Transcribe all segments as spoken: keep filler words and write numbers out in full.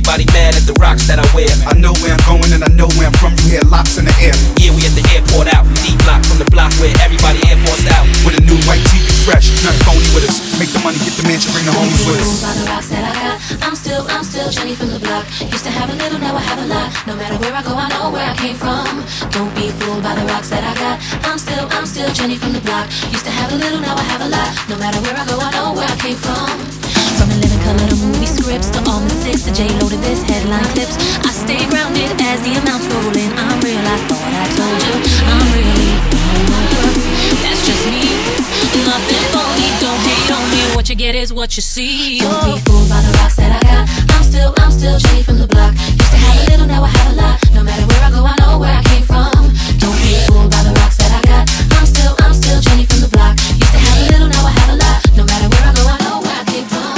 everybody mad at the rocks that I wear. I know where I'm going and I know where I'm from. You hear locks in the air. Yeah, we at the airport out, D-block from the block where everybody Air Force out. With a new white tee, fresh, nothing phony with us. Make the money, get the mansion, bring the homies with us. By the rocks that I got, I'm still, I'm still Jenny from the block. Used to have a little, now I have a lot. No matter where I go, I know where I came from. Don't be fooled by the rocks that I got. I'm still, I'm still Jenny from the block. Used to have a little, now I have a lot. No matter where I go, I know where I came from. From the living color to movie scripts, to all my six, to J-Lo to this headline clips. I stay grounded as the amounts roll in. I'm real, I thought I told you. I'm really real. That's just me. Nothing phony, don't hate on me. What you get is what you see. Don't be fooled by the rocks that I got. I'm still, I'm still Jenny from the block. Used to have a little, now I have a lot. No matter where I go, I know where I came from. Don't be fooled by the rocks that I got. I'm still, I'm still Jenny from the block. Used to have a little, now I have a lot. No matter where I go, I know where I came from.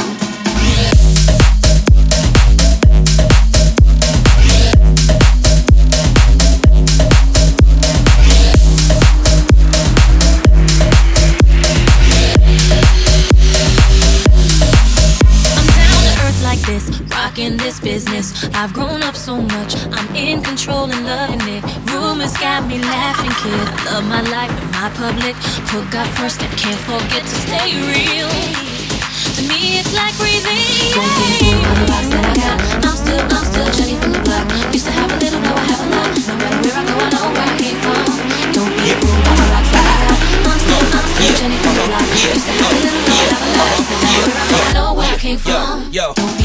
In this business, I've grown up so much. I'm in control and loving it. Rumors got me laughing, kid. Love my life and my public. Put God first and can't forget to stay real. To me, it's like breathing. Don't be fooled by the rocks that I got. I'm still, I'm still Jenny from the block. Used to have a little, now I have a lot. No matter where I go, I know where I came from. Don't be fooled by the rocks that I got. I'm still, I'm still Jenny from the block. Used to have a little, now I have a lot. No matter where I go, I know where I came from. Yo, yo.